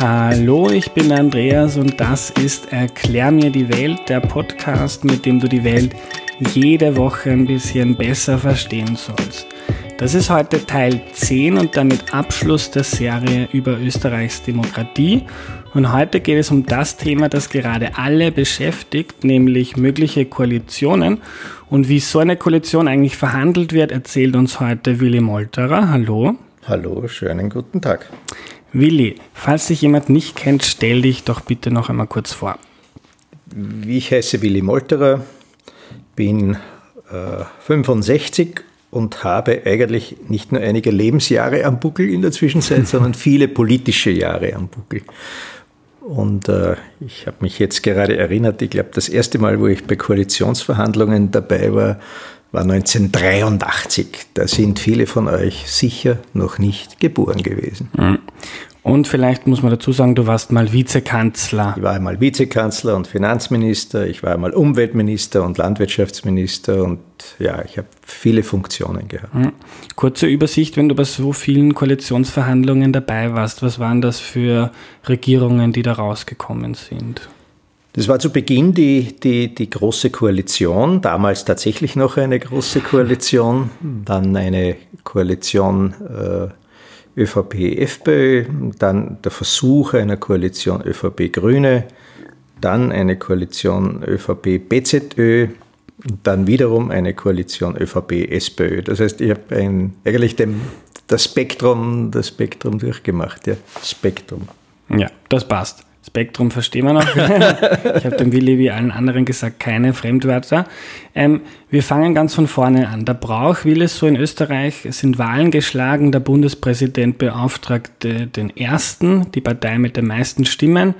Hallo, ich bin Andreas und das ist Erklär mir die Welt, der Podcast, mit dem du die Welt jede Woche ein bisschen besser verstehen sollst. Das ist heute Teil 10 und damit Abschluss der Serie über Österreichs Demokratie. Und heute geht es um das Thema, das gerade alle beschäftigt, nämlich mögliche Koalitionen. Und wie so eine Koalition eigentlich verhandelt wird, erzählt uns heute Willi Molterer. Hallo. Hallo, schönen guten Tag. Willi, falls dich jemand nicht kennt, stell dich doch bitte noch einmal kurz vor. Ich heiße Willi Molterer, bin 65 und habe eigentlich nicht nur einige Lebensjahre am Buckel in der Zwischenzeit, sondern viele politische Jahre am Buckel. Und ich habe mich jetzt gerade erinnert, ich glaube, das erste Mal, wo ich bei Koalitionsverhandlungen dabei war 1983. Da sind viele von euch sicher noch nicht geboren gewesen. Und vielleicht muss man dazu sagen, du warst mal Vizekanzler. Ich war einmal Vizekanzler und Finanzminister, ich war einmal Umweltminister und Landwirtschaftsminister und ja, ich habe viele Funktionen gehabt. Kurze Übersicht, wenn du bei so vielen Koalitionsverhandlungen dabei warst, was waren das für Regierungen, die da rausgekommen sind? Das war zu Beginn die Große Koalition, damals tatsächlich noch eine Große Koalition, dann eine Koalition ÖVP-FPÖ, dann der Versuch einer Koalition ÖVP-Grüne, dann eine Koalition ÖVP-BZÖ, dann wiederum eine Koalition ÖVP-SPÖ. Das heißt, ich habe eigentlich das Spektrum durchgemacht. Ja, Spektrum. Ja, das passt. Spektrum verstehen wir noch. Ich habe dem Willi wie allen anderen gesagt, keine Fremdwörter. Wir fangen ganz von vorne an. Der Brauch will es so in Österreich, es sind Wahlen geschlagen, der Bundespräsident beauftragte den Ersten, die Partei mit den meisten Stimmen,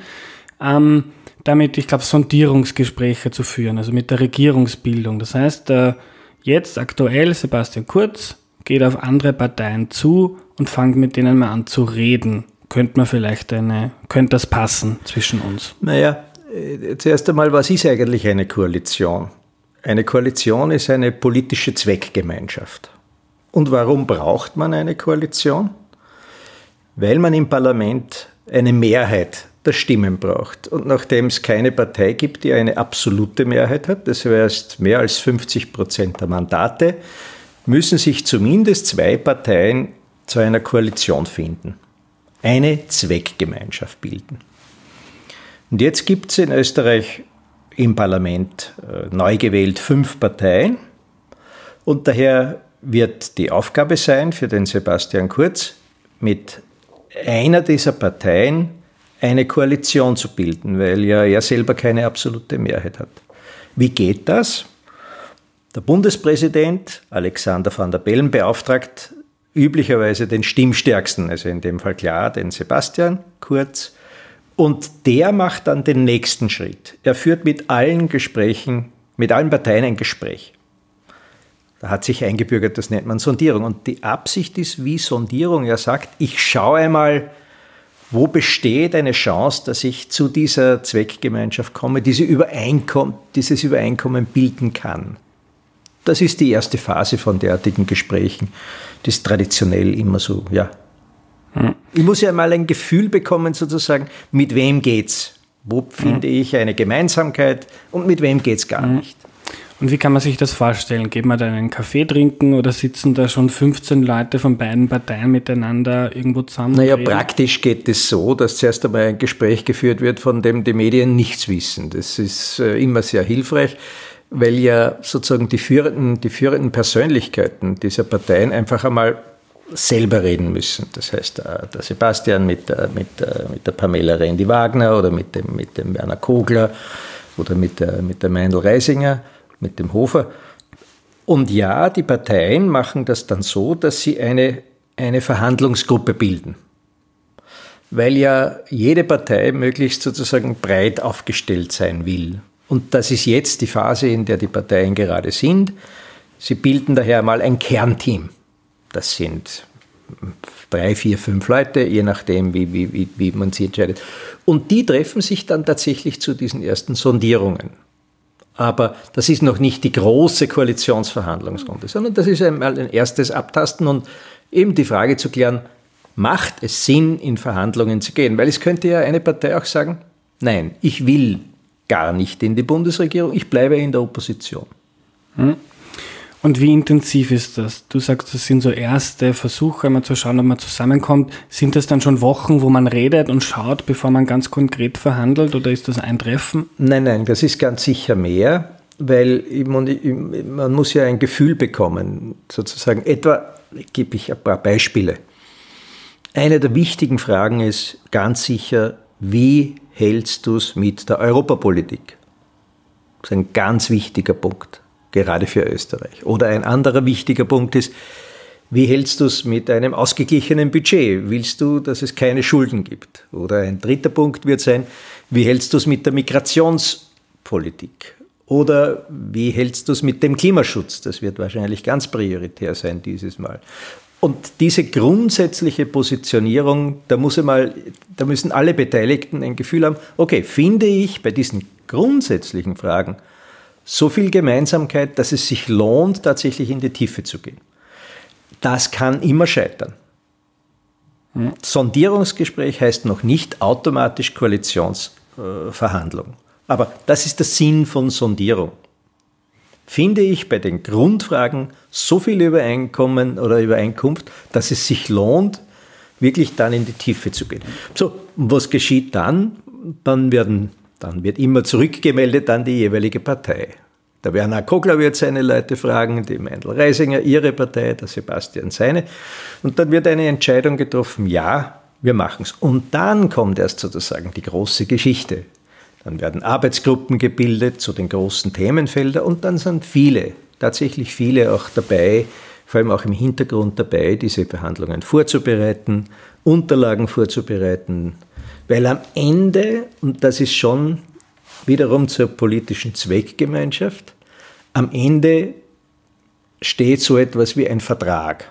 damit, ich glaube, Sondierungsgespräche zu führen, also mit der Regierungsbildung. Das heißt, jetzt aktuell Sebastian Kurz geht auf andere Parteien zu und fängt mit denen mal an zu reden. Könnte das passen zwischen uns? Naja, zuerst einmal, was ist eigentlich eine Koalition? Eine Koalition ist eine politische Zweckgemeinschaft. Und warum braucht man eine Koalition? Weil man im Parlament eine Mehrheit der Stimmen braucht. Und nachdem es keine Partei gibt, die eine absolute Mehrheit hat, das heißt mehr als 50% der Mandate, müssen sich zumindest zwei Parteien zu einer Koalition finden. Eine Zweckgemeinschaft bilden. Und jetzt gibt es in Österreich im Parlament neu gewählt 5 Parteien und daher wird die Aufgabe sein für den Sebastian Kurz, mit einer dieser Parteien eine Koalition zu bilden, weil ja er selber keine absolute Mehrheit hat. Wie geht das? Der Bundespräsident Alexander Van der Bellen beauftragt üblicherweise den Stimmstärksten, also in dem Fall klar den Sebastian Kurz, und der macht dann den nächsten Schritt. Er führt mit allen Parteien ein Gespräch. Da hat sich eingebürgert, das nennt man Sondierung. Und die Absicht ist wie Sondierung. Er sagt, ich schaue einmal, wo besteht eine Chance, dass ich zu dieser Zweckgemeinschaft komme, dieses Übereinkommen bilden kann. Das ist die erste Phase von derartigen Gesprächen. Das ist traditionell immer so, ja. Ich muss ja mal ein Gefühl bekommen, sozusagen, mit wem geht's? Wo finde ich eine Gemeinsamkeit und mit wem geht's gar nicht? Und wie kann man sich das vorstellen? Geht man da einen Kaffee trinken oder sitzen da schon 15 Leute von beiden Parteien miteinander irgendwo zusammen? Naja, praktisch geht es so, dass zuerst einmal ein Gespräch geführt wird, von dem die Medien nichts wissen. Das ist immer sehr hilfreich, weil ja sozusagen die führenden Persönlichkeiten dieser Parteien einfach einmal selber reden müssen. Das heißt, der Sebastian mit der Pamela Rendi-Wagner oder mit dem Werner Kogler oder mit der Meindl-Reisinger, mit dem Hofer. Und ja, die Parteien machen das dann so, dass sie eine Verhandlungsgruppe bilden. Weil ja jede Partei möglichst sozusagen breit aufgestellt sein will. Und das ist jetzt die Phase, in der die Parteien gerade sind. Sie bilden daher mal ein Kernteam. Das sind 3, 4, 5 Leute, je nachdem, wie man sie entscheidet. Und die treffen sich dann tatsächlich zu diesen ersten Sondierungen. Aber das ist noch nicht die große Koalitionsverhandlungsrunde, sondern das ist einmal ein erstes Abtasten und eben die Frage zu klären, macht es Sinn, in Verhandlungen zu gehen? Weil es könnte ja eine Partei auch sagen, nein, ich will gar nicht in die Bundesregierung, ich bleibe in der Opposition. Und wie intensiv ist das? Du sagst, das sind so erste Versuche, mal zu schauen, ob man zusammenkommt. Sind das dann schon Wochen, wo man redet und schaut, bevor man ganz konkret verhandelt, oder ist das ein Treffen? Nein, das ist ganz sicher mehr, weil man muss ja ein Gefühl bekommen, sozusagen. Etwa gebe ich ein paar Beispiele. Eine der wichtigen Fragen ist ganz sicher, wie hältst du es mit der Europapolitik? Das ist ein ganz wichtiger Punkt, gerade für Österreich. Oder ein anderer wichtiger Punkt ist, wie hältst du es mit einem ausgeglichenen Budget? Willst du, dass es keine Schulden gibt? Oder ein dritter Punkt wird sein, wie hältst du es mit der Migrationspolitik? Oder wie hältst du es mit dem Klimaschutz? Das wird wahrscheinlich ganz prioritär sein dieses Mal. Und diese grundsätzliche Positionierung, da müssen alle Beteiligten ein Gefühl haben, okay, finde ich bei diesen grundsätzlichen Fragen so viel Gemeinsamkeit, dass es sich lohnt, tatsächlich in die Tiefe zu gehen. Das kann immer scheitern. Sondierungsgespräch heißt noch nicht automatisch Koalitionsverhandlung. Aber das ist der Sinn von Sondierung. Finde ich bei den Grundfragen so viel Übereinkommen oder Übereinkunft, dass es sich lohnt, wirklich dann in die Tiefe zu gehen. So, was geschieht dann? Dann wird immer zurückgemeldet an die jeweilige Partei. Der Werner Kogler wird seine Leute fragen, die Meindl-Reisinger ihre Partei, der Sebastian seine. Und dann wird eine Entscheidung getroffen, ja, wir machen es. Und dann kommt erst sozusagen die große Geschichte. Dann werden Arbeitsgruppen gebildet zu den großen Themenfeldern und dann sind tatsächlich viele auch dabei, vor allem auch im Hintergrund dabei, diese Verhandlungen vorzubereiten, Unterlagen vorzubereiten, weil am Ende, und das ist schon wiederum zur politischen Zweckgemeinschaft, am Ende steht so etwas wie ein Vertrag.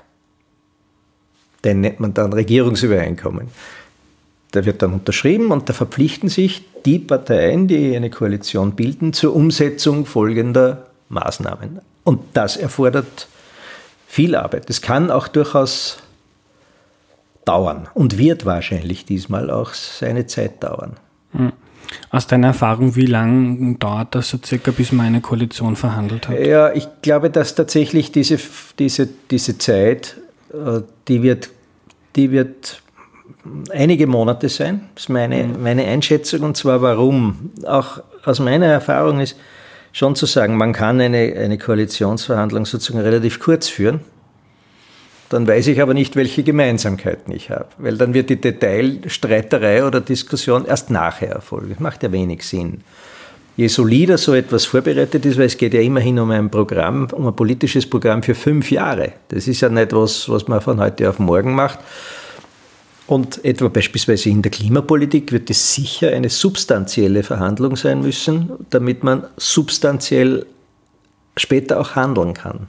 Den nennt man dann Regierungsübereinkommen. Der wird dann unterschrieben und da verpflichten sich die Parteien, die eine Koalition bilden, zur Umsetzung folgender Maßnahmen. Und das erfordert viel Arbeit. Das kann auch durchaus dauern und wird wahrscheinlich diesmal auch seine Zeit dauern. Aus deiner Erfahrung, wie lange dauert das so circa, bis man eine Koalition verhandelt hat? Ja, ich glaube, dass tatsächlich diese Zeit, die wird einige Monate sein. Das ist meine Einschätzung. Und zwar warum? Auch aus meiner Erfahrung ist schon zu sagen, man kann eine Koalitionsverhandlung sozusagen relativ kurz führen. Dann weiß ich aber nicht, welche Gemeinsamkeiten ich habe. Weil dann wird die Detailstreiterei oder Diskussion erst nachher erfolgen. Das macht ja wenig Sinn. Je solider so etwas vorbereitet ist, weil es geht ja immerhin um ein Programm, um ein politisches Programm für 5 Jahre. Das ist ja nicht was man von heute auf morgen macht. Und etwa beispielsweise in der Klimapolitik wird es sicher eine substanzielle Verhandlung sein müssen, damit man substanziell später auch handeln kann.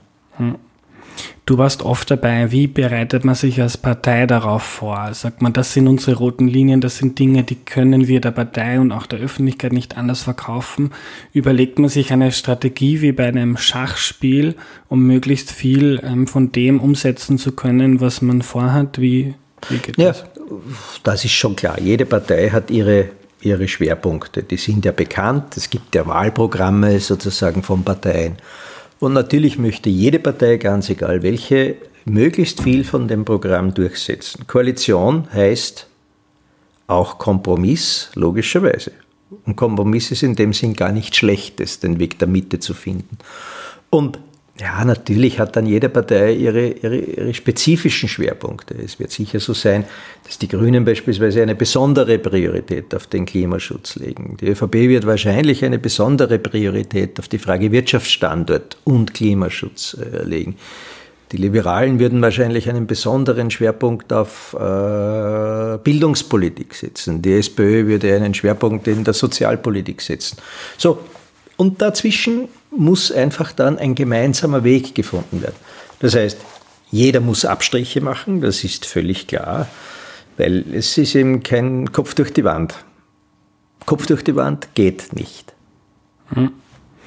Du warst oft dabei. Wie bereitet man sich als Partei darauf vor? Sagt man, das sind unsere roten Linien, das sind Dinge, die können wir der Partei und auch der Öffentlichkeit nicht anders verkaufen. Überlegt man sich eine Strategie wie bei einem Schachspiel, um möglichst viel von dem umsetzen zu können, was man vorhat? Wie geht das? Ja, das ist schon klar. Jede Partei hat ihre Schwerpunkte. Die sind ja bekannt. Es gibt ja Wahlprogramme sozusagen von Parteien. Und natürlich möchte jede Partei, ganz egal welche, möglichst viel von dem Programm durchsetzen. Koalition heißt auch Kompromiss, logischerweise. Und Kompromiss ist in dem Sinn gar nicht Schlechtes, den Weg der Mitte zu finden. Und ja, natürlich hat dann jede Partei ihre spezifischen Schwerpunkte. Es wird sicher so sein, dass die Grünen beispielsweise eine besondere Priorität auf den Klimaschutz legen. Die ÖVP wird wahrscheinlich eine besondere Priorität auf die Frage Wirtschaftsstandort und Klimaschutz legen. Die Liberalen würden wahrscheinlich einen besonderen Schwerpunkt auf Bildungspolitik setzen. Die SPÖ würde einen Schwerpunkt in der Sozialpolitik setzen. So, und dazwischen muss einfach dann ein gemeinsamer Weg gefunden werden. Das heißt, jeder muss Abstriche machen, das ist völlig klar, weil es ist eben kein Kopf durch die Wand. Kopf durch die Wand geht nicht.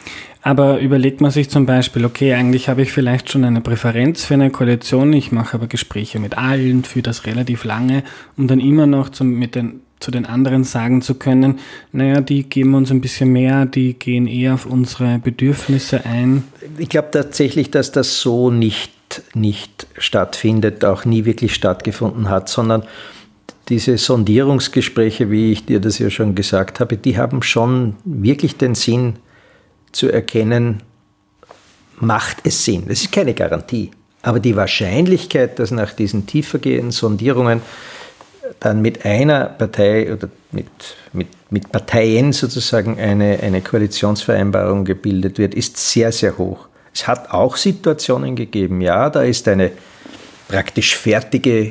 Aber überlegt man sich zum Beispiel, okay, eigentlich habe ich vielleicht schon eine Präferenz für eine Koalition, ich mache aber Gespräche mit allen, für das relativ lange, um dann immer noch zu den anderen sagen zu können, naja, die geben uns ein bisschen mehr, die gehen eher auf unsere Bedürfnisse ein. Ich glaube tatsächlich, dass das so nicht stattfindet, auch nie wirklich stattgefunden hat, sondern diese Sondierungsgespräche, wie ich dir das ja schon gesagt habe, die haben schon wirklich den Sinn zu erkennen, macht es Sinn. Das ist keine Garantie. Aber die Wahrscheinlichkeit, dass nach diesen tiefergehenden Sondierungen dann mit einer Partei oder mit Parteien sozusagen eine Koalitionsvereinbarung gebildet wird, ist sehr, sehr hoch. Es hat auch Situationen gegeben, ja, da ist eine praktisch fertige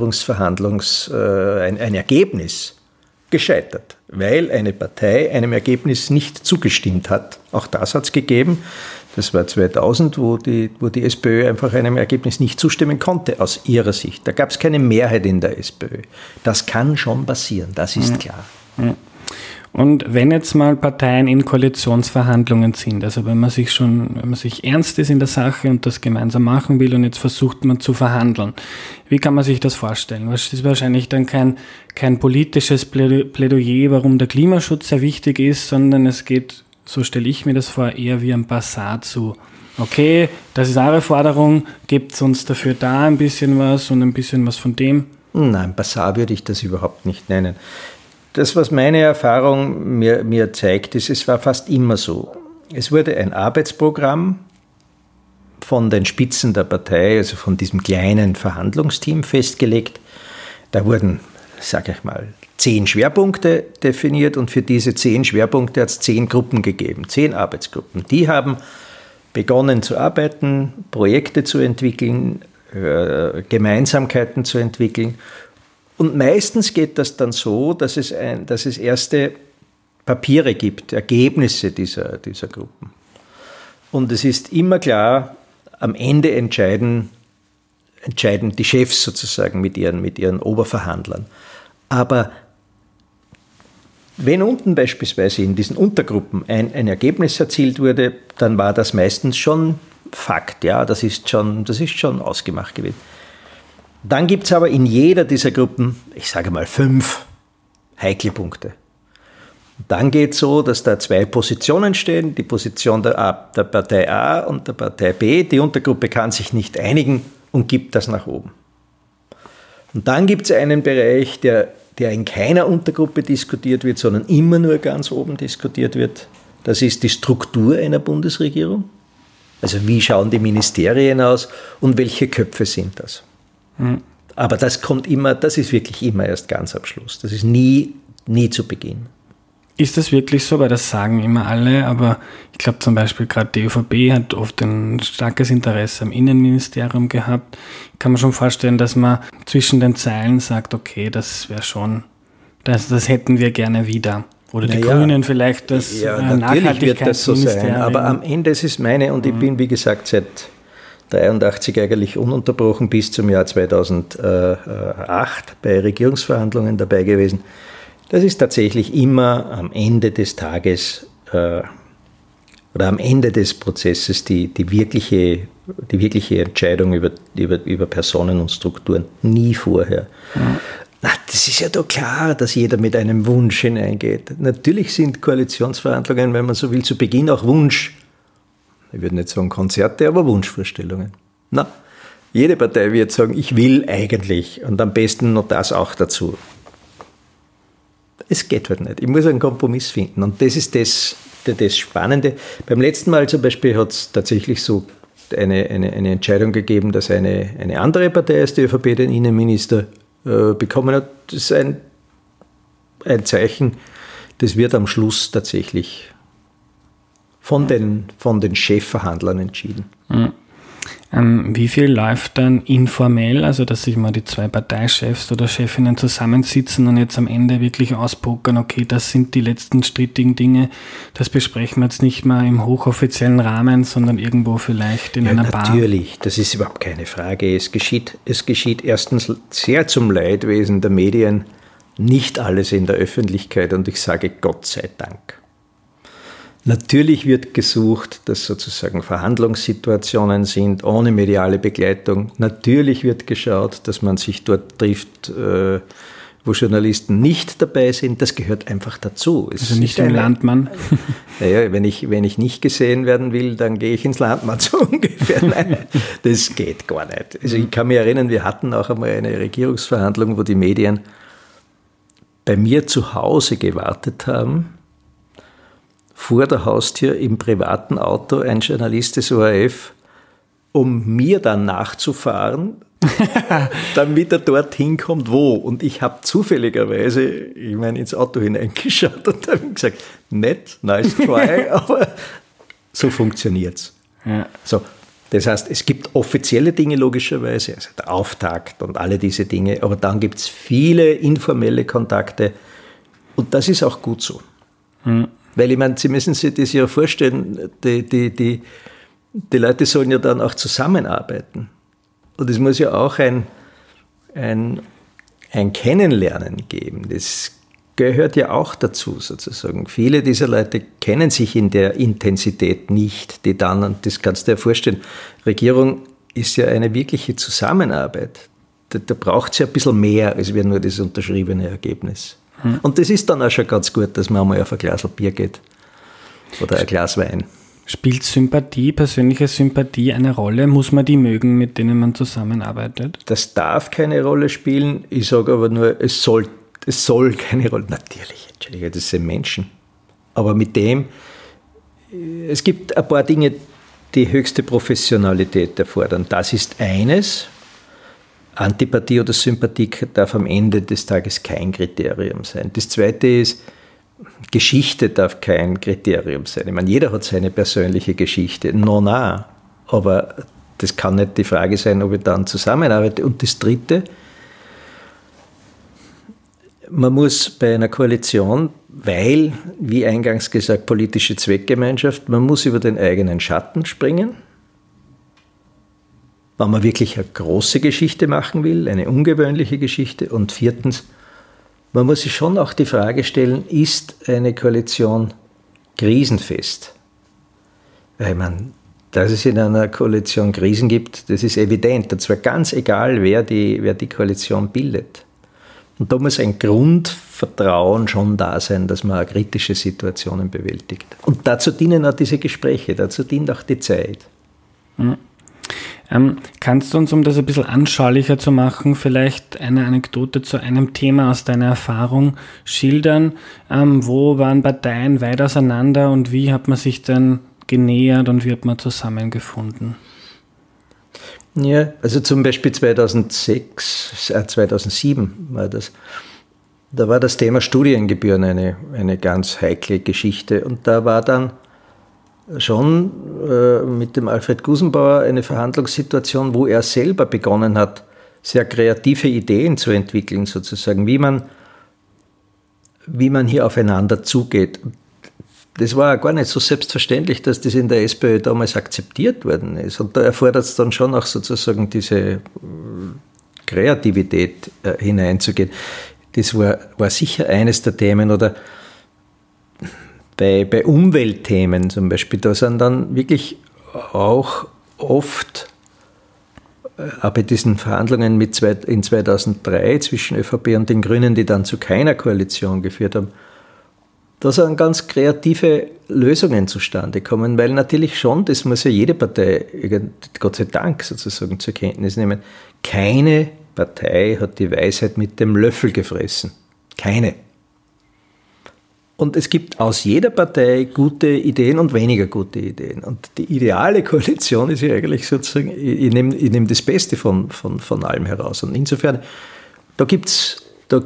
ein Ergebnis gescheitert, weil eine Partei einem Ergebnis nicht zugestimmt hat. Auch das hat es gegeben. Das war 2000, wo die SPÖ einfach einem Ergebnis nicht zustimmen konnte, aus ihrer Sicht. Da gab es keine Mehrheit in der SPÖ. Das kann schon passieren, das ist klar. Und wenn jetzt mal Parteien in Koalitionsverhandlungen sind, also wenn man sich ernst ist in der Sache und das gemeinsam machen will und jetzt versucht man zu verhandeln, wie kann man sich das vorstellen? Das ist wahrscheinlich dann kein politisches Plädoyer, warum der Klimaschutz sehr wichtig ist, sondern es geht, so stelle ich mir das vor, eher wie ein Basar zu. Okay, das ist eure Forderung, gebt uns dafür da ein bisschen was und ein bisschen was von dem? Nein, Basar würde ich das überhaupt nicht nennen. Das, was meine Erfahrung mir zeigt, ist, es war fast immer so. Es wurde ein Arbeitsprogramm von den Spitzen der Partei, also von diesem kleinen Verhandlungsteam festgelegt. Da wurden, sage ich mal, 10 Schwerpunkte definiert und für diese 10 Schwerpunkte hat es 10 Gruppen gegeben, 10 Arbeitsgruppen. Die haben begonnen zu arbeiten, Projekte zu entwickeln, Gemeinsamkeiten zu entwickeln. Und meistens geht das dann so, dass es erste Papiere gibt, Ergebnisse dieser Gruppen. Und es ist immer klar, am Ende entscheiden die Chefs sozusagen mit ihren Oberverhandlern. Aber wenn unten beispielsweise in diesen Untergruppen ein Ergebnis erzielt wurde, dann war das meistens schon Fakt, ja, das ist schon ausgemacht gewesen. Dann gibt es aber in jeder dieser Gruppen, ich sage mal 5 heikle Punkte. Dann geht es so, dass da 2 Positionen stehen, die Position der Partei A und der Partei B. Die Untergruppe kann sich nicht einigen und gibt das nach oben. Und dann gibt es einen Bereich, der in keiner Untergruppe diskutiert wird, sondern immer nur ganz oben diskutiert wird. Das ist die Struktur einer Bundesregierung. Also wie schauen die Ministerien aus und welche Köpfe sind das? Aber das ist wirklich immer erst ganz am Schluss. Das ist nie zu Beginn. Ist das wirklich so? Weil das sagen immer alle, aber ich glaube zum Beispiel gerade die ÖVP hat oft ein starkes Interesse am Innenministerium gehabt. Kann man schon vorstellen, dass man zwischen den Zeilen sagt, okay, das wäre schon, das hätten wir gerne wieder. Oder die Grünen vielleicht das natürlich wird das so sein, aber am Ende ist es meine, und ich bin, wie gesagt, seit 1983 eigentlich ununterbrochen bis zum Jahr 2008 bei Regierungsverhandlungen dabei gewesen. Das ist tatsächlich immer am Ende des Tages oder am Ende des Prozesses die wirkliche Entscheidung über Personen und Strukturen, nie vorher. Das ist ja doch klar, dass jeder mit einem Wunsch hineingeht. Natürlich sind Koalitionsverhandlungen, wenn man so will, zu Beginn auch Wunsch. Ich würde nicht sagen Konzerte, aber Wunschvorstellungen. Jede Partei wird sagen, ich will eigentlich und am besten noch das auch dazu. Es geht halt nicht. Ich muss einen Kompromiss finden und das ist das Spannende. Beim letzten Mal zum Beispiel hat es tatsächlich so eine Entscheidung gegeben, dass eine andere Partei als die ÖVP den Innenminister bekommen hat. Das ist ein Zeichen, das wird am Schluss tatsächlich von den Chefverhandlern entschieden. Wie viel läuft dann informell, also dass sich mal die 2 Parteichefs oder Chefinnen zusammensitzen und jetzt am Ende wirklich auspokern, okay, das sind die letzten strittigen Dinge, das besprechen wir jetzt nicht mal im hochoffiziellen Rahmen, sondern irgendwo vielleicht in einer Bar? Natürlich, das ist überhaupt keine Frage. Es geschieht erstens sehr zum Leidwesen der Medien, nicht alles in der Öffentlichkeit und ich sage Gott sei Dank. Natürlich wird gesucht, dass sozusagen Verhandlungssituationen sind, ohne mediale Begleitung. Natürlich wird geschaut, dass man sich dort trifft, wo Journalisten nicht dabei sind. Das gehört einfach dazu. Also nicht im Landmann? Naja, wenn ich nicht gesehen werden will, dann gehe ich ins Landmann, so ungefähr. Nein, das geht gar nicht. Also ich kann mich erinnern, wir hatten auch einmal eine Regierungsverhandlung, wo die Medien bei mir zu Hause gewartet haben, vor der Haustür im privaten Auto, ein Journalist des ORF, um mir dann nachzufahren, damit er dorthin kommt, wo. Und ich habe zufälligerweise, ins Auto hineingeschaut und habe gesagt, nett, nice try, aber so funktioniert's. Ja. So, das heißt, es gibt offizielle Dinge logischerweise, also der Auftakt und alle diese Dinge, aber dann gibt es viele informelle Kontakte und das ist auch gut so. Mhm. Weil Sie müssen sich das ja vorstellen, die Leute sollen ja dann auch zusammenarbeiten. Und es muss ja auch ein Kennenlernen geben. Das gehört ja auch dazu sozusagen. Viele dieser Leute kennen sich in der Intensität nicht, die dann, und das kannst du dir vorstellen, Regierung ist ja eine wirkliche Zusammenarbeit. Da braucht es ja ein bisschen mehr, als nur das unterschriebene Ergebnis. Und das ist dann auch schon ganz gut, dass man einmal auf ein Glas Bier geht oder ein Glas Wein. Spielt Sympathie, persönliche Sympathie eine Rolle? Muss man die mögen, mit denen man zusammenarbeitet? Das darf keine Rolle spielen. Ich sage aber nur, es soll keine Rolle. Natürlich, Entschuldigung, das sind Menschen. Aber mit dem, es gibt ein paar Dinge, die höchste Professionalität erfordern. Das ist eines. Antipathie oder Sympathie darf am Ende des Tages kein Kriterium sein. Das zweite ist, Geschichte darf kein Kriterium sein. Ich meine, jeder hat seine persönliche Geschichte. Na. Aber das kann nicht die Frage sein, ob ich dann zusammenarbeite. Und das dritte, man muss bei einer Koalition, weil, wie eingangs gesagt, politische Zweckgemeinschaft, man muss über den eigenen Schatten springen. Wenn man wirklich eine große Geschichte machen will, eine ungewöhnliche Geschichte. Und viertens, man muss sich schon auch die Frage stellen, ist eine Koalition krisenfest? Weil dass es in einer Koalition Krisen gibt, das ist evident. Und zwar ganz egal, wer die Koalition bildet. Und da muss ein Grundvertrauen schon da sein, dass man auch kritische Situationen bewältigt. Und dazu dienen auch diese Gespräche, dazu dient auch die Zeit. Mhm. Kannst du uns, um das ein bisschen anschaulicher zu machen, vielleicht eine Anekdote zu einem Thema aus deiner Erfahrung schildern? Wo waren Parteien weit auseinander und wie hat man sich dann genähert und wie hat man zusammengefunden? Ja, also zum Beispiel 2007 war das. Da war das Thema Studiengebühren eine ganz heikle Geschichte und da war dann schon mit dem Alfred Gusenbauer eine Verhandlungssituation, wo er selber begonnen hat, sehr kreative Ideen zu entwickeln, sozusagen, wie man hier aufeinander zugeht. Das war gar nicht so selbstverständlich, dass das in der SPÖ damals akzeptiert worden ist. Und da erfordert es dann schon auch sozusagen diese Kreativität hineinzugehen. Das war sicher eines der Themen. Oder bei Umweltthemen zum Beispiel, da sind dann wirklich auch oft, auch bei diesen Verhandlungen in 2003 zwischen ÖVP und den Grünen, die dann zu keiner Koalition geführt haben, da sind ganz kreative Lösungen zustande gekommen, weil natürlich schon, das muss ja jede Partei, Gott sei Dank sozusagen zur Kenntnis nehmen, keine Partei hat die Weisheit mit dem Löffel gefressen. Keine. Und es gibt aus jeder Partei gute Ideen und weniger gute Ideen. Und die ideale Koalition ist ja eigentlich sozusagen, ich nehme das Beste von allem heraus. Und insofern, da gibt's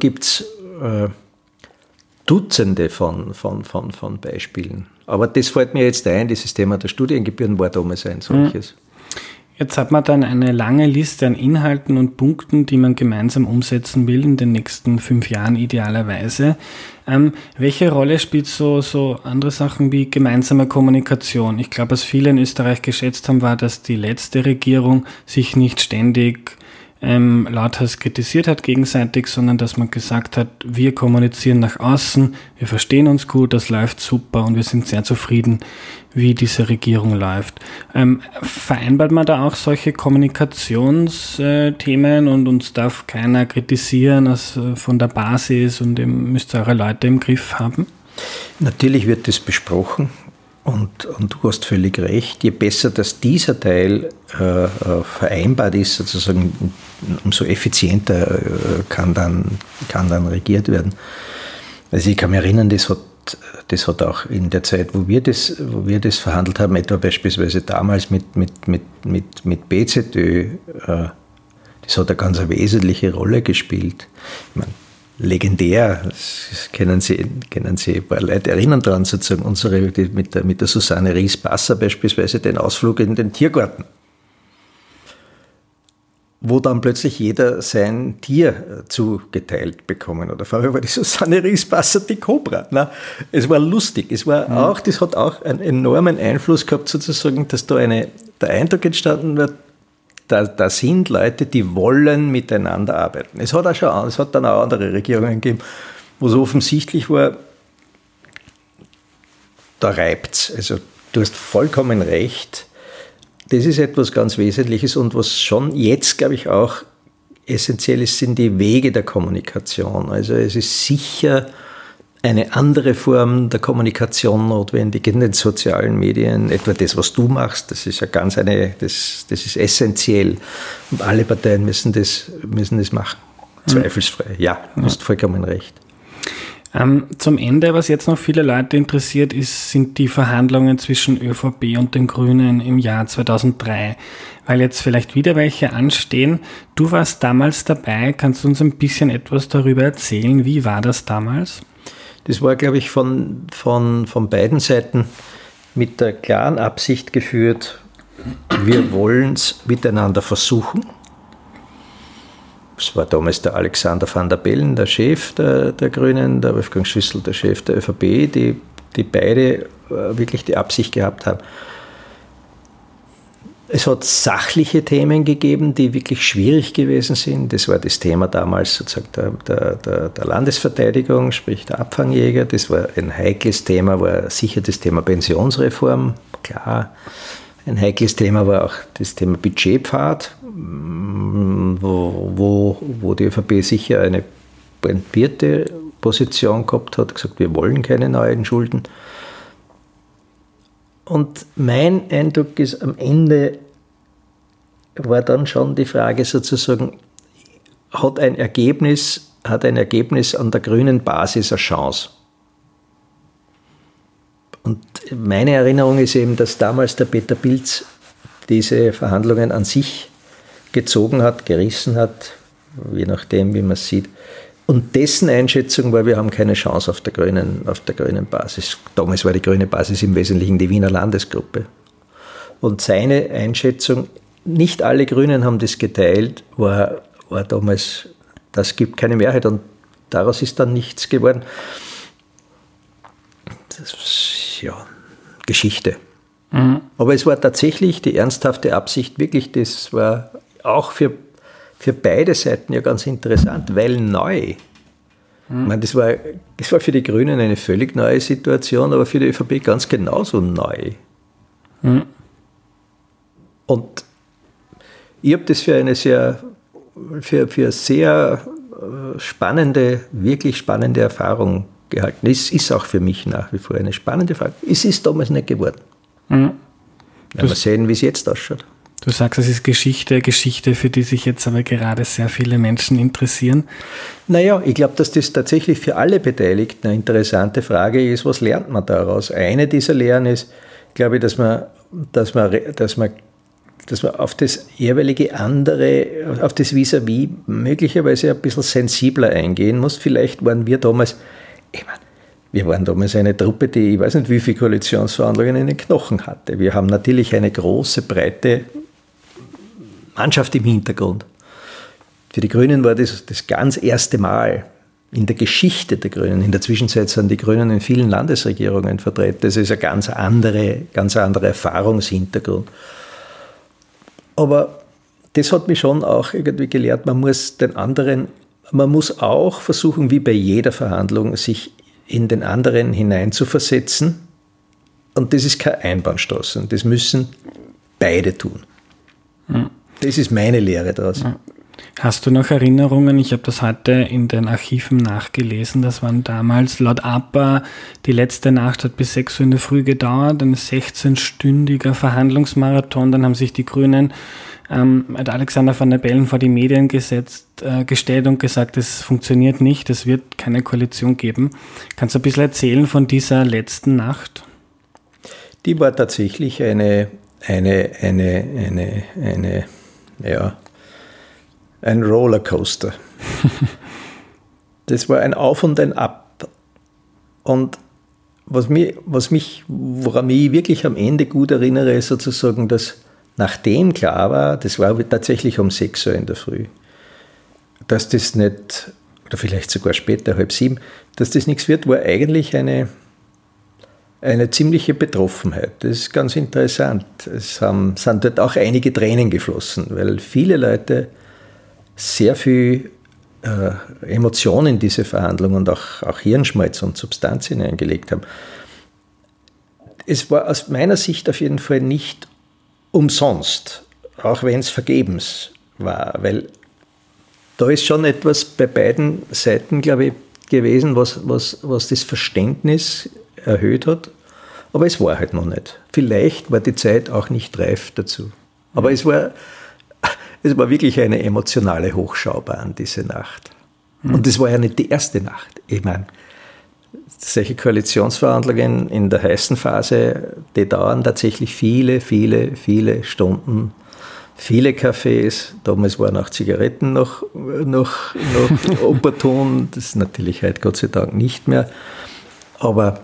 Dutzende von Beispielen. Aber das fällt mir jetzt ein, dieses Thema der Studiengebühren war damals ein solches. Jetzt hat man dann eine lange Liste an Inhalten und Punkten, die man gemeinsam umsetzen will in den nächsten 5 Jahren idealerweise. Welche Rolle spielt so andere Sachen wie gemeinsame Kommunikation? Ich glaube, was viele in Österreich geschätzt haben, war, dass die letzte Regierung sich nicht ständig lauthals kritisiert hat gegenseitig, sondern dass man gesagt hat, wir kommunizieren nach außen, wir verstehen uns gut, das läuft super und wir sind sehr zufrieden, wie diese Regierung läuft. Vereinbart man da auch solche Kommunikationsthemen und uns darf keiner kritisieren von der Basis und müsst ihr eure Leute im Griff haben? Natürlich wird das besprochen. Und du hast völlig recht, je besser, dass dieser Teil vereinbart ist, sozusagen, umso effizienter kann dann regiert werden. Also ich kann mich erinnern, das hat auch in der Zeit, wo wir das verhandelt haben, etwa beispielsweise damals mit BZÖ, das hat eine ganz wesentliche Rolle gespielt. Ich meine, legendär, das kennen Sie ein paar Leute erinnern daran, sozusagen mit der Susanne Ries-Basser beispielsweise den Ausflug in den Tiergarten, wo dann plötzlich jeder sein Tier zugeteilt bekommen oder vorher war die Susanne Ries-Basser die Kobra. Na, es war lustig, das hat auch einen enormen Einfluss gehabt sozusagen, dass da der Eindruck entstanden wird, da sind Leute, die wollen miteinander arbeiten. Es hat dann auch andere Regierungen gegeben, wo es offensichtlich war, da reibt's. Also du hast vollkommen recht. Das ist etwas ganz Wesentliches und was schon jetzt, glaube ich, auch essentiell ist, sind die Wege der Kommunikation. Also es ist sicher eine andere Form der Kommunikation notwendig in den sozialen Medien, etwa das, was du machst, das ist ja das ist essentiell und alle Parteien müssen das machen, zweifelsfrei. Ja, du hast vollkommen recht. Zum Ende, was jetzt noch viele Leute interessiert, sind die Verhandlungen zwischen ÖVP und den Grünen im Jahr 2003, weil jetzt vielleicht wieder welche anstehen. Du warst damals dabei, kannst du uns ein bisschen etwas darüber erzählen? Wie war das damals? Das war, glaube ich, von beiden Seiten mit der klaren Absicht geführt, wir wollen es miteinander versuchen. Es war damals der Alexander van der Bellen, der Chef der Grünen, der Wolfgang Schüssel, der Chef der ÖVP, die beide wirklich die Absicht gehabt haben. Es hat sachliche Themen gegeben, die wirklich schwierig gewesen sind. Das war das Thema damals sozusagen der Landesverteidigung, sprich der Abfangjäger. Das war ein heikles Thema, war sicher das Thema Pensionsreform, klar. Ein heikles Thema war auch das Thema Budgetpfad, wo die ÖVP sicher eine pointierte Position gehabt hat, gesagt, wir wollen keine neuen Schulden. Und mein Eindruck ist, am Ende war dann schon die Frage sozusagen, hat ein Ergebnis an der grünen Basis eine Chance? Und meine Erinnerung ist eben, dass damals der Peter Pilz diese Verhandlungen an sich gezogen hat, gerissen hat, je nachdem, wie man es sieht. Und dessen Einschätzung war, wir haben keine Chance auf der grünen Basis. Damals war die grüne Basis im Wesentlichen die Wiener Landesgruppe. Und seine Einschätzung, nicht alle Grünen haben das geteilt, war damals, das gibt keine Mehrheit und daraus ist dann nichts geworden. Das ist ja Geschichte. Mhm. Aber es war tatsächlich die ernsthafte Absicht, wirklich, das war auch für beide Seiten ja ganz interessant, weil neu. Ich meine, das war für die Grünen eine völlig neue Situation, aber für die ÖVP ganz genauso neu. Und ich habe das für eine sehr spannende, wirklich spannende Erfahrung gehalten. Es ist auch für mich nach wie vor eine spannende Frage. Es ist damals nicht geworden. Mal sehen, wie es jetzt ausschaut. Du sagst, es ist Geschichte, für die sich jetzt aber gerade sehr viele Menschen interessieren. Naja, ich glaube, dass das tatsächlich für alle Beteiligten eine interessante Frage ist, was lernt man daraus? Eine dieser Lehren ist, glaube ich, dass man auf das jeweilige andere, auf das Vis-à-vis möglicherweise ein bisschen sensibler eingehen muss. Vielleicht waren wir damals, wir waren damals eine Truppe, die, ich weiß nicht, wie viele Koalitionsverhandlungen in den Knochen hatte. Wir haben natürlich eine große, breite Mannschaft im Hintergrund. Für die Grünen war das ganz erste Mal in der Geschichte der Grünen. In der Zwischenzeit sind die Grünen in vielen Landesregierungen vertreten. Das ist ein ganz anderer Erfahrungshintergrund. Aber das hat mich schon auch irgendwie gelehrt, man muss auch versuchen, wie bei jeder Verhandlung, sich in den anderen hineinzuversetzen. Und das ist keine Einbahnstraße. Das müssen beide tun. Das ist meine Lehre daraus. Hast du noch Erinnerungen? Ich habe das heute in den Archiven nachgelesen. Das waren damals laut APA, die letzte Nacht hat bis 6 Uhr in der Früh gedauert, ein 16-stündiger Verhandlungsmarathon. Dann haben sich die Grünen mit Alexander Van der Bellen vor die Medien gestellt und gesagt, es funktioniert nicht, es wird keine Koalition geben. Kannst du ein bisschen erzählen von dieser letzten Nacht? Die war tatsächlich ein Rollercoaster. Das war ein Auf und ein Ab. Und woran ich wirklich am Ende gut erinnere, ist sozusagen, dass nachdem klar war, das war tatsächlich um 6 Uhr in der Früh, dass das nicht, oder vielleicht sogar später, 6:30, dass das nichts wird, war eigentlich eine ziemliche Betroffenheit. Das ist ganz interessant. Es sind dort auch einige Tränen geflossen, weil viele Leute sehr viel Emotionen in diese Verhandlungen und auch Hirnschmalz und Substanz hineingelegt haben. Es war aus meiner Sicht auf jeden Fall nicht umsonst, auch wenn es vergebens war, weil da ist schon etwas bei beiden Seiten, glaube ich, gewesen, was das Verständnis erhöht hat, aber es war halt noch nicht. Vielleicht war die Zeit auch nicht reif dazu. Aber es war wirklich eine emotionale Hochschaubahn, diese Nacht. Und das war ja nicht die erste Nacht. Ich meine, solche Koalitionsverhandlungen in der heißen Phase, die dauern tatsächlich viele, viele, viele Stunden, viele Cafés. Damals waren auch Zigaretten noch opportun. Das ist natürlich heute Gott sei Dank nicht mehr. Aber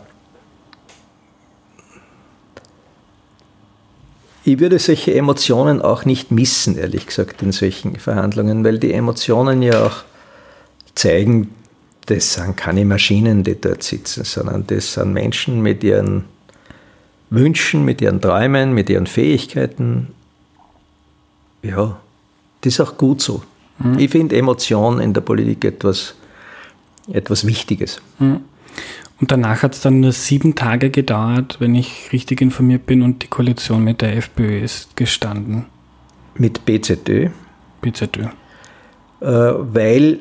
ich würde solche Emotionen auch nicht missen, ehrlich gesagt, in solchen Verhandlungen, weil die Emotionen ja auch zeigen, das sind keine Maschinen, die dort sitzen, sondern das sind Menschen mit ihren Wünschen, mit ihren Träumen, mit ihren Fähigkeiten. Ja, das ist auch gut so. Ich finde Emotion in der Politik etwas Wichtiges. Und danach hat es dann nur 7 Tage gedauert, wenn ich richtig informiert bin, und die Koalition mit der FPÖ ist gestanden. Mit BZÖ. BZÖ. Weil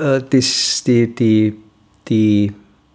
die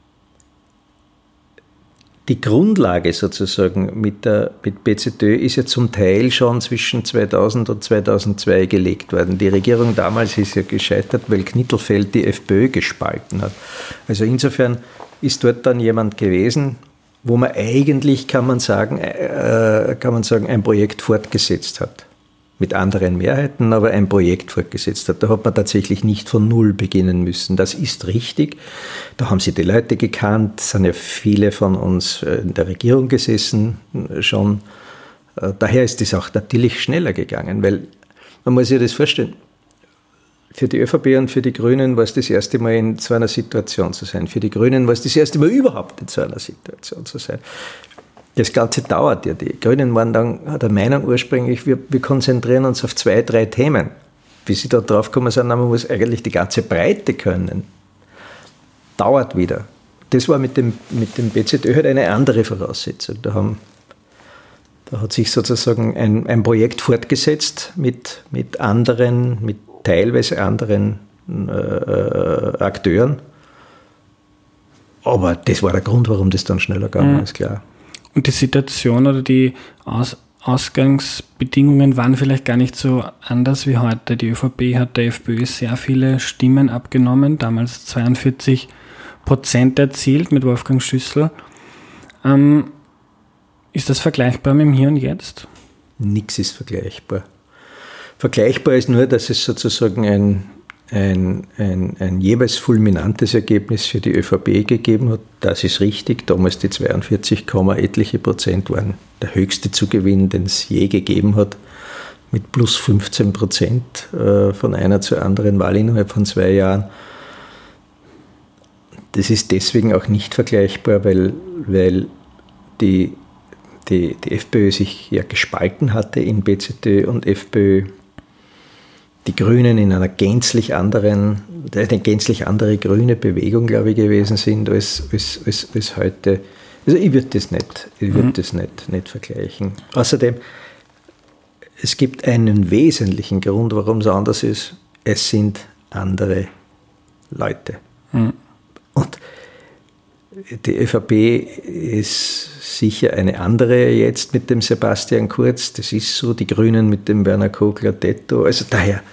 Grundlage sozusagen mit BZÖ ist ja zum Teil schon zwischen 2000 und 2002 gelegt worden. Die Regierung damals ist ja gescheitert, weil Knittelfeld die FPÖ gespalten hat. Also insofern ist dort dann jemand gewesen, wo man eigentlich, kann man sagen, ein Projekt fortgesetzt hat. Mit anderen Mehrheiten, aber ein Projekt fortgesetzt hat. Da hat man tatsächlich nicht von Null beginnen müssen. Das ist richtig. Da haben sie die Leute gekannt, sind ja viele von uns in der Regierung gesessen schon. Daher ist es auch natürlich schneller gegangen, weil man muss sich das vorstellen. Für die ÖVP und für die Grünen war es das erste Mal in so einer Situation zu sein. Für die Grünen war es das erste Mal überhaupt in so einer Situation zu sein. Das Ganze dauert ja. Die Grünen waren dann der Meinung ursprünglich, wir konzentrieren uns auf 2, 3 Themen. Bis sie da drauf gekommen sind, man muss eigentlich die ganze Breite können. Dauert wieder. Das war mit dem BZÖ halt eine andere Voraussetzung. Da hat sich sozusagen ein Projekt fortgesetzt mit teilweise anderen Akteuren. Aber das war der Grund, warum das dann schneller gegangen ist, klar. Und die Situation oder die Ausgangsbedingungen waren vielleicht gar nicht so anders wie heute. Die ÖVP hat der FPÖ sehr viele Stimmen abgenommen, damals 42% erzielt mit Wolfgang Schüssel. Ist das vergleichbar mit dem Hier und Jetzt? Nichts ist vergleichbar. Vergleichbar ist nur, dass es sozusagen ein jeweils fulminantes Ergebnis für die ÖVP gegeben hat. Das ist richtig. Damals die 42, etliche Prozent waren der höchste Zugewinn, den es je gegeben hat, mit plus 15% von einer zur anderen Wahl innerhalb von 2 Jahren. Das ist deswegen auch nicht vergleichbar, weil die FPÖ sich ja gespalten hatte in BZÖ und FPÖ. die Grünen in eine gänzlich andere grüne Bewegung, glaube ich, gewesen sind als heute. Also ich würde das nicht vergleichen. Außerdem, es gibt einen wesentlichen Grund, warum es anders ist. Es sind andere Leute. Und die ÖVP ist sicher eine andere jetzt mit dem Sebastian Kurz. Das ist so, die Grünen mit dem Werner Kogler-Detto. Also daher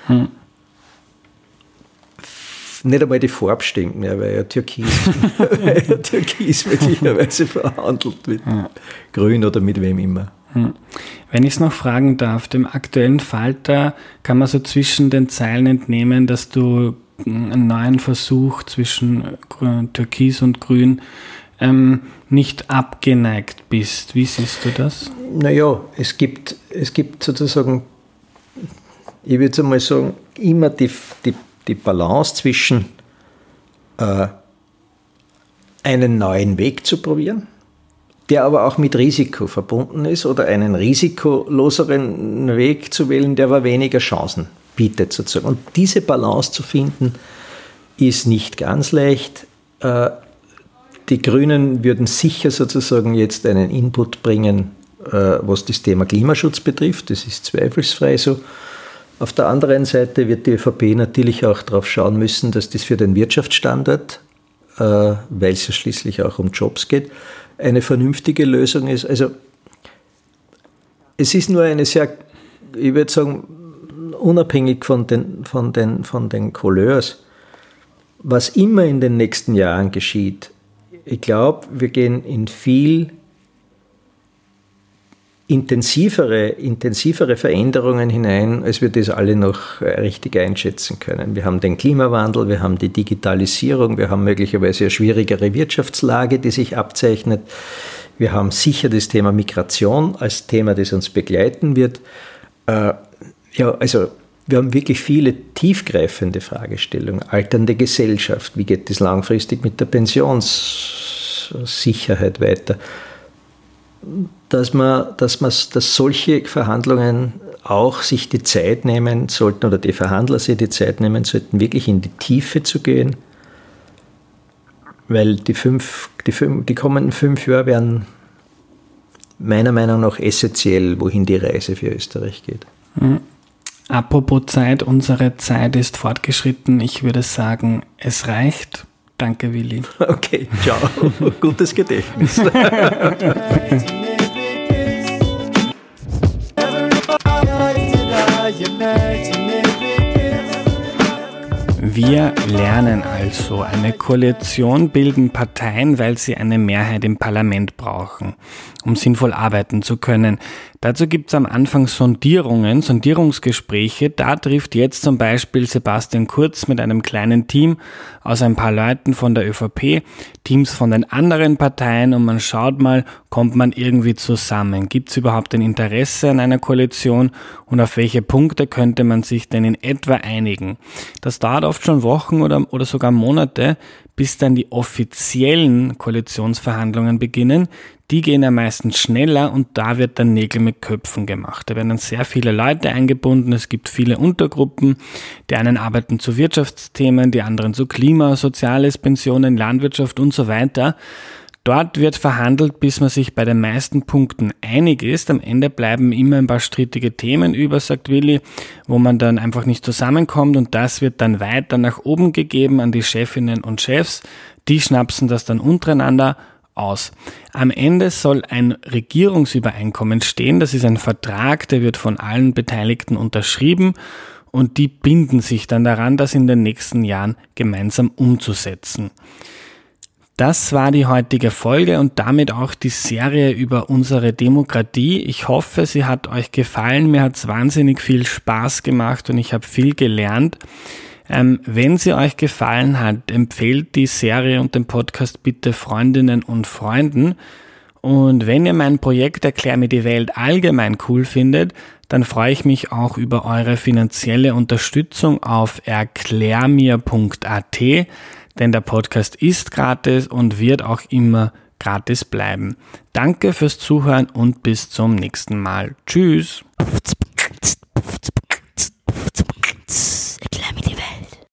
nicht einmal die Farbe stimmt mehr, weil ja Türkis möglicherweise verhandelt mit Grün oder mit wem immer. Wenn ich es noch fragen darf, dem aktuellen Falter kann man so zwischen den Zeilen entnehmen, dass du einen neuen Versuch zwischen Türkis und Grün nicht abgeneigt bist. Wie siehst du das? Naja, es gibt sozusagen, ich würde mal sagen, immer die Balance zwischen einen neuen Weg zu probieren, der aber auch mit Risiko verbunden ist, oder einen risikoloseren Weg zu wählen, der aber weniger Chancen bietet sozusagen. Und diese Balance zu finden, ist nicht ganz leicht. Die Grünen würden sicher sozusagen jetzt einen Input bringen, was das Thema Klimaschutz betrifft. Das ist zweifelsfrei so. Auf der anderen Seite wird die ÖVP natürlich auch darauf schauen müssen, dass das für den Wirtschaftsstandort, weil es ja schließlich auch um Jobs geht, eine vernünftige Lösung ist. Also es ist nur eine sehr, ich würde sagen, unabhängig von den Couleurs, was immer in den nächsten Jahren geschieht. Ich glaube, wir gehen in viel intensivere Veränderungen hinein, als wir das alle noch richtig einschätzen können. Wir haben den Klimawandel, wir haben die Digitalisierung, wir haben möglicherweise eine schwierigere Wirtschaftslage, die sich abzeichnet. Wir haben sicher das Thema Migration als Thema, das uns begleiten wird. Also wir haben wirklich viele tiefgreifende Fragestellungen. Alternde Gesellschaft, wie geht es langfristig mit der Pensionssicherheit weiter? Dass solche Verhandlungen auch sich die Zeit nehmen sollten, oder die Verhandler sich die Zeit nehmen sollten, wirklich in die Tiefe zu gehen, weil die kommenden 5 Jahre werden meiner Meinung nach essentiell, wohin die Reise für Österreich geht. Apropos Zeit, unsere Zeit ist fortgeschritten. Ich würde sagen, es reicht. Danke, Willi. Okay, ciao. Gutes Gedächtnis. Wir lernen also, eine Koalition bilden Parteien, weil sie eine Mehrheit im Parlament brauchen, um sinnvoll arbeiten zu können. Dazu gibt es am Anfang Sondierungsgespräche. Da trifft jetzt zum Beispiel Sebastian Kurz mit einem kleinen Team aus ein paar Leuten von der ÖVP, Teams von den anderen Parteien, und man schaut mal, kommt man irgendwie zusammen? Gibt es überhaupt ein Interesse an einer Koalition und auf welche Punkte könnte man sich denn in etwa einigen? Das dauert oft schon Wochen oder sogar Monate, bis dann die offiziellen Koalitionsverhandlungen beginnen. Die gehen ja meistens schneller und da wird dann Nägel mit Köpfen gemacht. Da werden dann sehr viele Leute eingebunden, es gibt viele Untergruppen. Die einen arbeiten zu Wirtschaftsthemen, die anderen zu Klima, Soziales, Pensionen, Landwirtschaft und so weiter. Dort wird verhandelt, bis man sich bei den meisten Punkten einig ist. Am Ende bleiben immer ein paar strittige Themen über, sagt Willi, wo man dann einfach nicht zusammenkommt, und das wird dann weiter nach oben gegeben an die Chefinnen und Chefs. Die schnapsen das dann untereinander aus. Am Ende soll ein Regierungsübereinkommen stehen. Das ist ein Vertrag, der wird von allen Beteiligten unterschrieben, und die binden sich dann daran, das in den nächsten Jahren gemeinsam umzusetzen. Das war die heutige Folge und damit auch die Serie über unsere Demokratie. Ich hoffe, sie hat euch gefallen. Mir hat es wahnsinnig viel Spaß gemacht und ich habe viel gelernt. Wenn sie euch gefallen hat, empfehlt die Serie und den Podcast bitte Freundinnen und Freunden. Und wenn ihr mein Projekt Erklär mir die Welt allgemein cool findet, dann freue ich mich auch über eure finanzielle Unterstützung auf erklärmir.at, denn der Podcast ist gratis und wird auch immer gratis bleiben. Danke fürs Zuhören und bis zum nächsten Mal. Tschüss!